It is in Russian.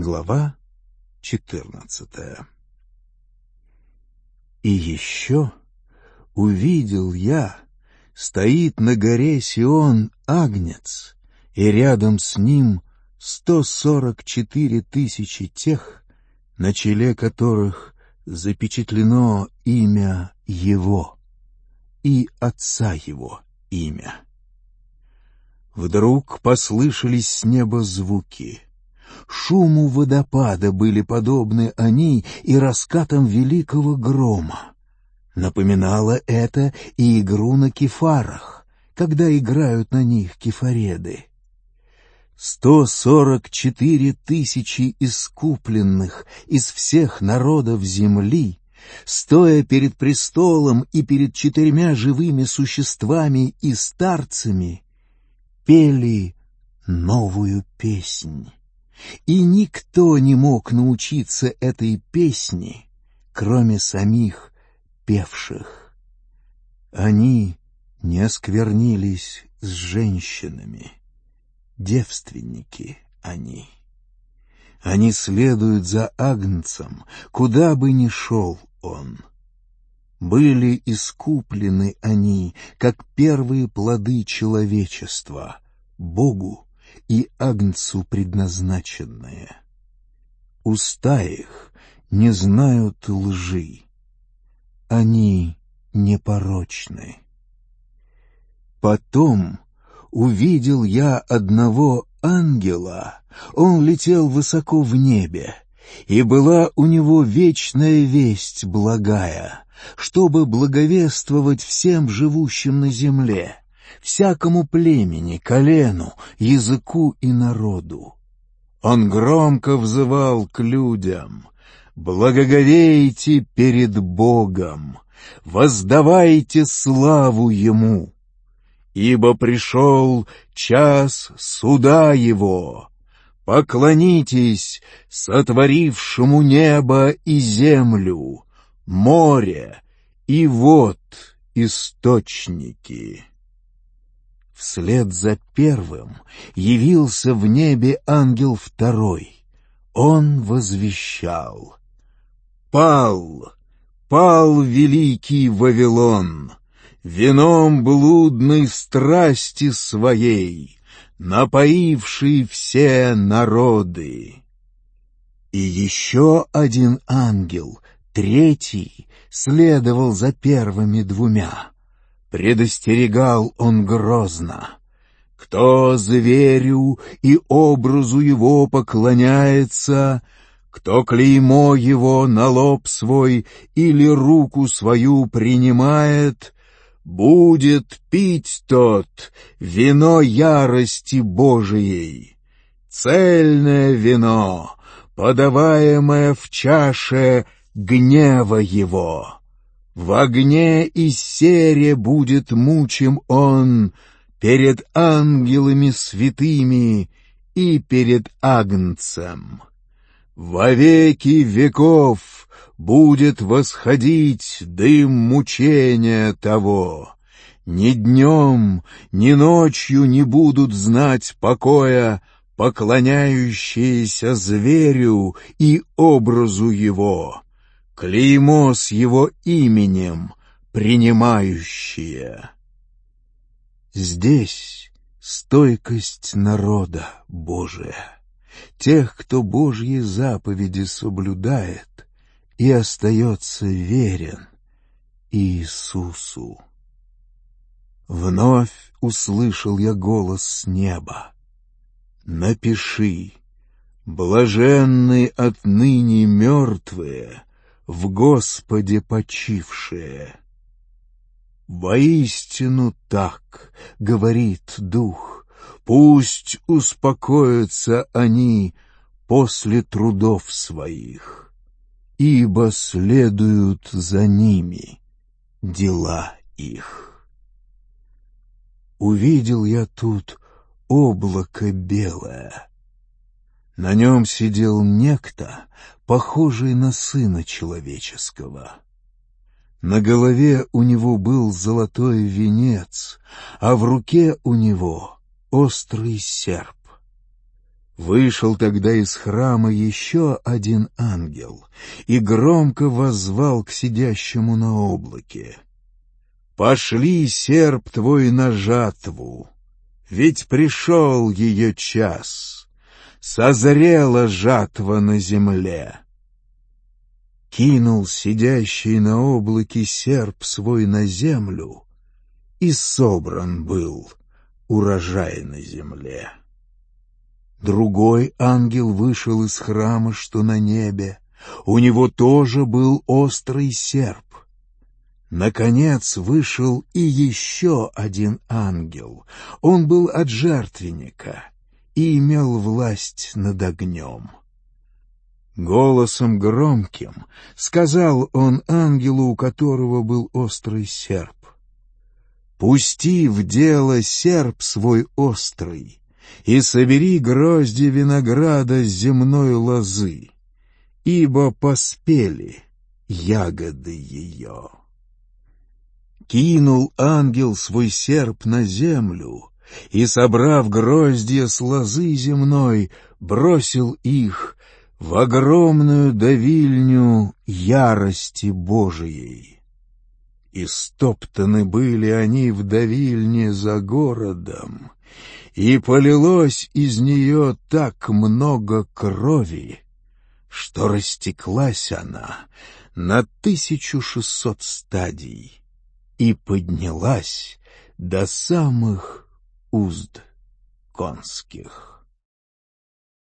Глава 14. И еще увидел я, стоит на горе Сион Агнец, и рядом с ним 144 тысячи тех, на челе которых запечатлено имя Его и Отца Его имя. Вдруг послышались с неба звуки. Шуму водопада были подобны они и раскатам великого грома. Напоминало это и игру на кефарах, когда играют на них кефареды. 144 тысячи искупленных из всех народов земли, стоя перед престолом и перед 4 живыми существами и старцами, пели новую песнь. И никто не мог научиться этой песне, кроме самих певших. Они не осквернились с женщинами, девственники они. Они следуют за Агнцем, куда бы ни шел он. Были искуплены они, как первые плоды человечества, Богу и Агнцу предназначенные. Уста их не знают лжи, они непорочны. Потом увидел я одного ангела, он летел высоко в небе, и была у него вечная весть благая, чтобы благовествовать всем живущим на земле, всякому племени, колену, языку и народу. Он громко взывал к людям: «Благоговейте перед Богом, воздавайте славу Ему, ибо пришел час суда Его. Поклонитесь сотворившему небо и землю, море и вод источники». Вслед за первым явился в небе ангел второй. Он возвещал: «Пал, пал великий Вавилон, вином блудной страсти своей, напоивший все народы». И еще один ангел, третий, следовал за первыми двумя. Предостерегал он грозно: «Кто зверю и образу его поклоняется, кто клеймо его на лоб свой или руку свою принимает, будет пить тот вино ярости Божией, цельное вино, подаваемое в чаше гнева его. В огне и сере будет мучим он перед ангелами святыми и перед Агнцем. Во веки веков будет восходить дым мучения того. Ни днем, ни ночью не будут знать покоя поклоняющиеся зверю и образу его, клеймо с его именем принимающие». Здесь стойкость народа Божия, тех, кто Божьи заповеди соблюдает и остается верен Иисусу. Вновь услышал я голос с неба: «Напиши: блаженны отныне мертвые, в Господе почившие». Воистину так, говорит Дух, пусть успокоятся они после трудов своих, ибо следуют за ними дела их. Увидел я тут облако белое. На нем сидел некто, похожий на Сына Человеческого. На голове у него был золотой венец, а в руке у него острый серп. Вышел тогда из храма еще один ангел и громко воззвал к сидящему на облаке: «Пошли, серп твой, на жатву, ведь пришел ее час, созрела жатва на земле». Кинул сидящий на облаке серп свой на землю, и собран был урожай на земле. Другой ангел вышел из храма, что на небе. У него тоже был острый серп. Наконец вышел и еще один ангел. Он был от жертвенника и имел власть над огнем. Голосом громким сказал он ангелу, у которого был острый серп: «Пусти в дело серп свой острый, и собери грозди винограда с земной лозы, ибо поспели ягоды ее». Кинул ангел свой серп на землю, и, собрав гроздья с лозы земной, бросил их в огромную давильню ярости Божией. И стоптаны были они в давильне за городом, и полилось из нее так много крови, что растеклась она на 1600 стадий и поднялась до самых узд конских.